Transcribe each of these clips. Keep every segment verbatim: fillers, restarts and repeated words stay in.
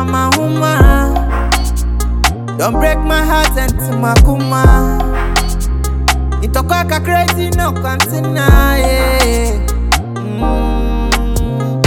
drama woman. Don't break my heart into my kuma. It talk like a crazy no continue. Yeah. Mm.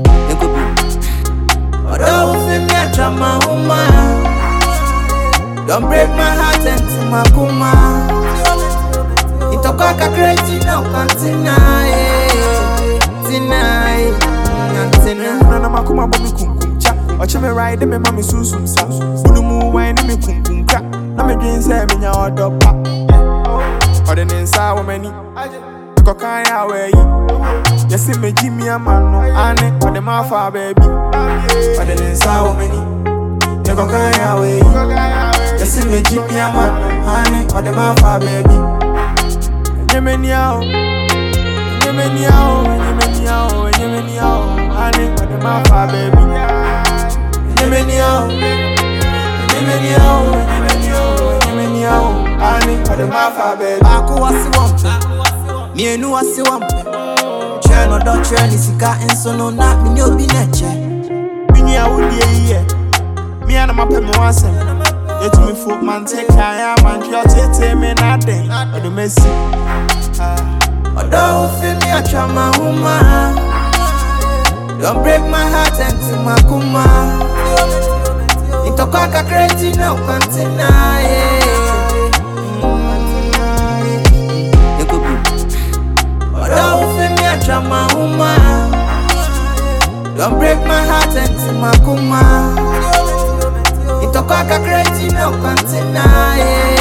Although we feel me a drama woman. Don't break my heart into my kuma. It talk like a crazy no continue. Yeah. Tonight, tonight. Nana makuma bomi kum kum cha. Watch me ride me mami susum sa. Udumu wine me kum kum kra. Na me dream say me nya odo pa. Ode ne nsa wo mani. Ko kan ya we yi. Yes me Jimmy amano. Ane ode ma fa baby. Ode ne nsa wo mani. Ko kan ya we yi. Yes me Jimmy amano. Ane ode ma fa baby. Nyemeni ao. Nyemeni ao, nyemeni ao, nyemeni ao. Ane ode ma fa baby. Nyemeni ao. Nyemeni ao, nyemeni ao, nyemeni ao. Ane ode ma fa baby. Aku wasi wampe, mienu wasi wampe. Cheno do cheni sika insono na mini obi neche. Mini a wudi ye. Me and my pen once. Yet me foot man take kaya man tete me nothing. Ode Messi. Although we feel me a drama woman. Don't break my heart into my kuma. It talk like a crazy no continue. Yeah. Although we feel me a drama woman. Don't break my heart into my kuma. It talk like a crazy no continue. Yeah.